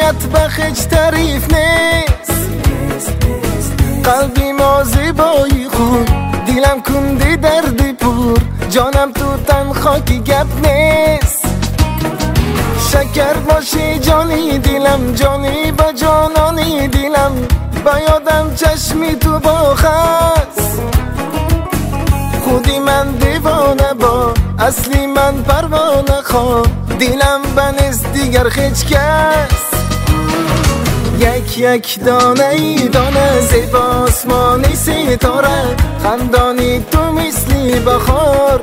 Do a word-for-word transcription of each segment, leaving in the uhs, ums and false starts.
رویت بخش تعریف نیست، قلبی ما زیبایی خود، دیلم کندی دردی پور، جانم تو تن خاکی گپ نیست. شکر باشی جانی دلم، جانی با جانانی دلم، با یادم چشمی تو با خست. خودی من دیوانه با اصلی من پروانه خواه، دلم بنست دیگر خیچ کس. یک یک دانه ای دانه زیب آسمانی ستاره، خندانی تو مثلی بخار.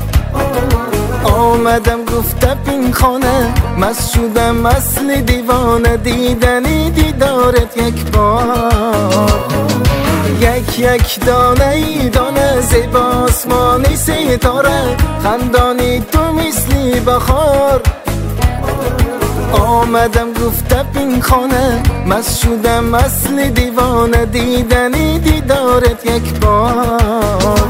آمدم گفته این خانه، مست شدم اصل دیوانه، دیدنی دیدارت یک بار. یک یک دانه ای دانه زیب آسمانی ستاره، خندانی تو مثلی بخار. آمدم گفته این خانه، مست شدم اصل دیوانه، دیدنی دیدارت یک بار.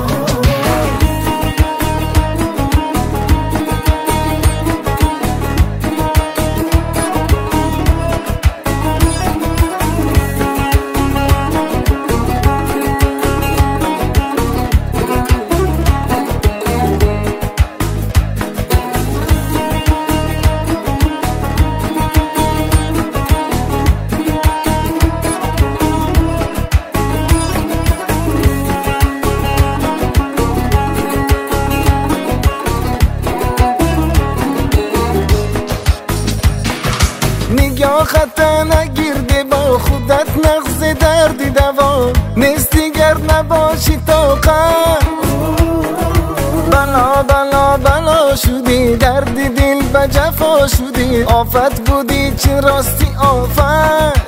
نگاه خطا نگیرده با خودت، نغز دردی دوا نیست دیگر نباشی طاقت. بلا بلا بلا شدی، دردی دل به جفا شدی، آفت بودی چه راستی آفت.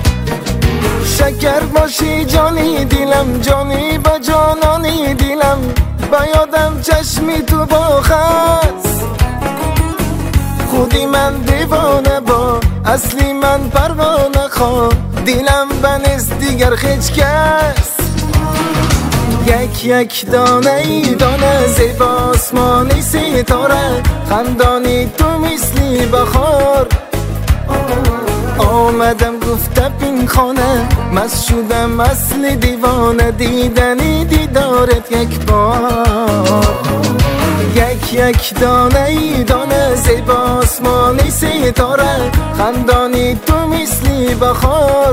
شکر باشی جانی دلم، جانی با جانانی دلم، با یادم چشمی تو با خست. خودی من دیوانه با اصلی من پروانه خواه، دلم بنست دیگر خیچ کس. یک یک دانه ای دانه زیب آسمانی ستاره، خندانی تو مثلی بخار. آمدم گفته این خانه، مست شدم اصل دیوانه، دیدنی دیدارت یک بار. یک یک دانه ای دانه زیب آسمانی ستاره، خندانی تو مثلی بخار.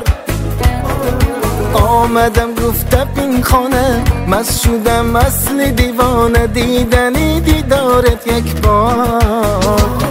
آمدم گفته این خانه، مست شدم اصل دیوانه، دیدنی دیدارت یک بار.